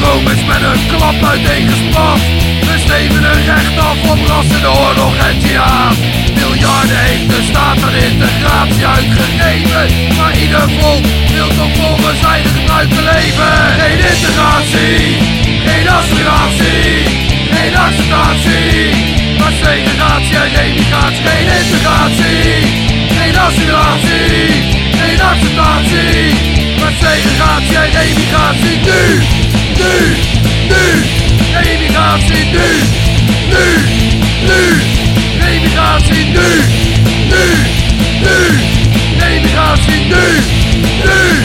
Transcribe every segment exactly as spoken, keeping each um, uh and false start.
Rome is met een klap uiteengespat. We steven een recht af op rassen, de oorlog en jihad. Miljarden heeft de staat aan integratie uitgegeven, maar ieder volk wil toch volgens eigen gebruiken leven. Geen integratie, geen assimilatie, geen acceptatie, maar segregatie en emigratie. Geen integratie, geen assimilatie, geen acceptatie, maar segregatie en emigratie. Nu, nu, nu, emigratie nu, nu, nu, emigratie nu, nu, nu, emigratie nu, nu.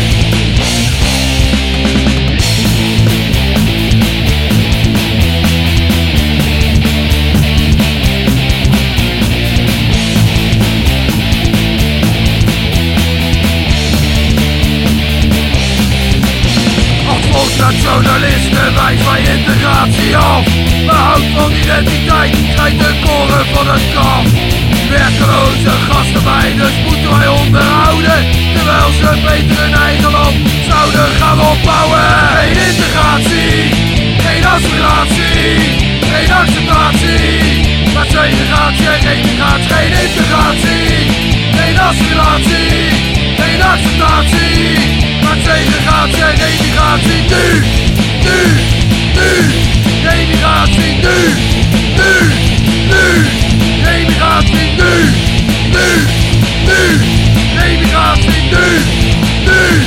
Nationalisten wijst bij integratie af. Behoud van identiteit, schijnt de koren van het kaf. Werkeloze gastarbeiders moeten wij onderhouden, terwijl ze beter hun eigen land zouden gaan opbouwen. Geen integratie, geen assimilatie, geen acceptatie, maar segregatie en emigratie. Geen integratie, geen assimilatie, geen acceptatie, maar segregatie en emigratie. Nu, nu, nu, emigratie nu, nu, nu, emigratie nu, nu, nu, emigratie nu, nu.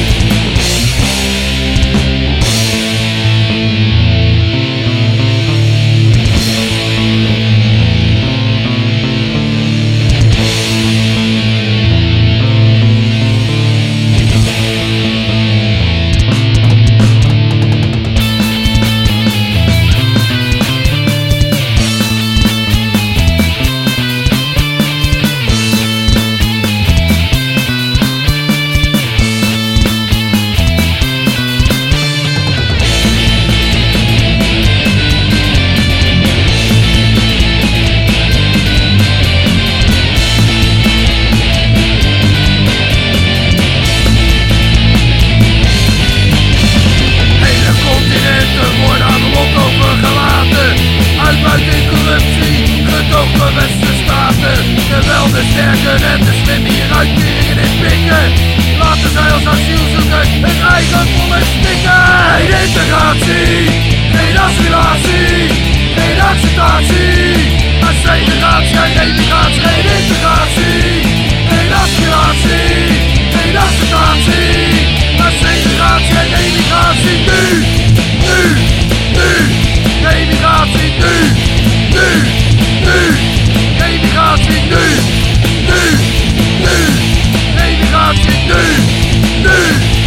Terwijl de sterken en de slimmen hieruit keringen en pikken, laten zij als asielzoekers hun eigen volk stikken. Geen integratie, geen assimilatie, geen acceptatie, maar segregatie en emigratie. Geen integratie, geen assimilatie, geen acceptatie, maar segregatie en emigratie. Nu, nu, nu, emigratie nu, nu, nu, emigratie nu, nu, nu, emigratie nu, nu,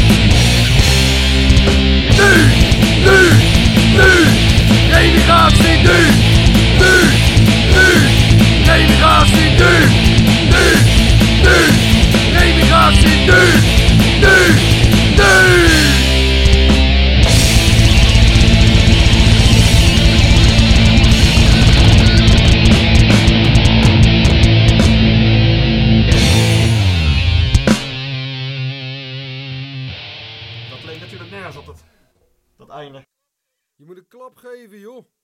nu, nu, nu, emigratie nu, nu, nu, emigratie nu, nu, nu, emigratie nu, nu, nu. Dat leek natuurlijk nergens op dat, dat einde. Je moet een klap geven, joh.